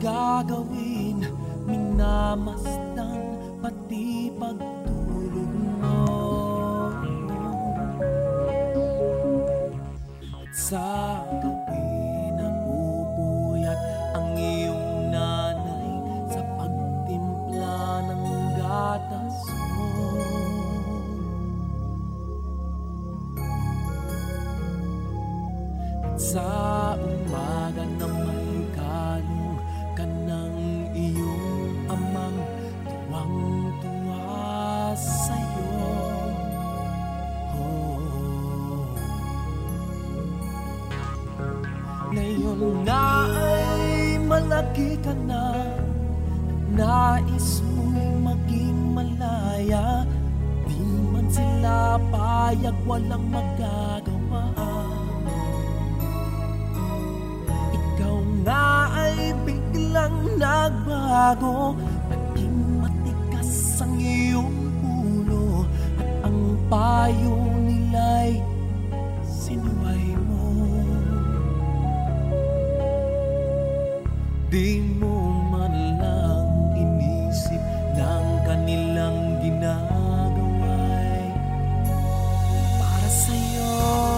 gagawin, minamasdan pati pagtulog mo. At sa gabi napupuyat ang iyong nanay sa pagtimpla ng gatas mo. At sa umaga na may kalong ka ng iyong amang tuwang-tuwa sa'yo. Ngayon na ay malaki ka na, nais mo'y maging malaya, di man sila payag, walang magagawa. Ikaw nga ay biglang nagbago, naging matigas ang iyong ulo, at ang payo nila'y sinuway mo. Di mo man lang inisip ng kanilang ginagawa'y para sa'yo.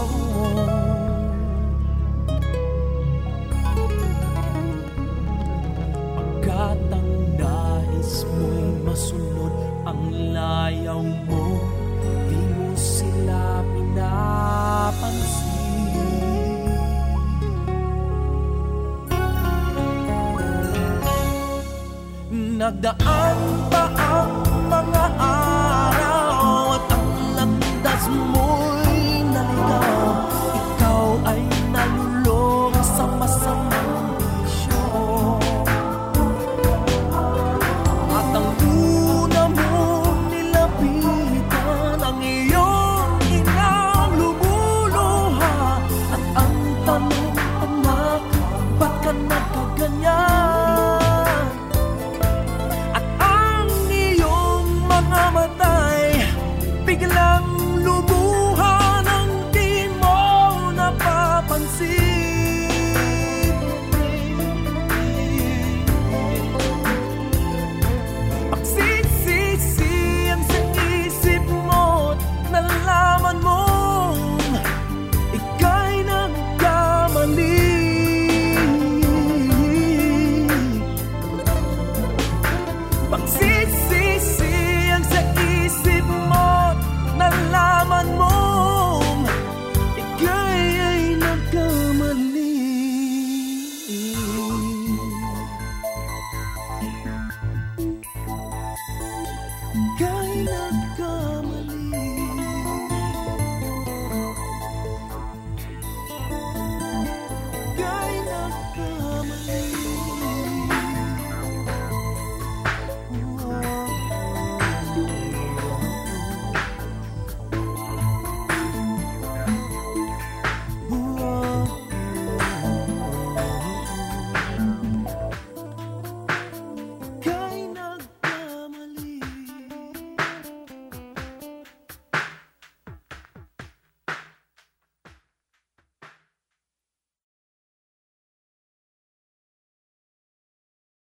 Pagkat ang nais mo'y masunod ang layaw mo, di mo sila pinapansin. Nagdaan pa ang mga araw at ang landas mo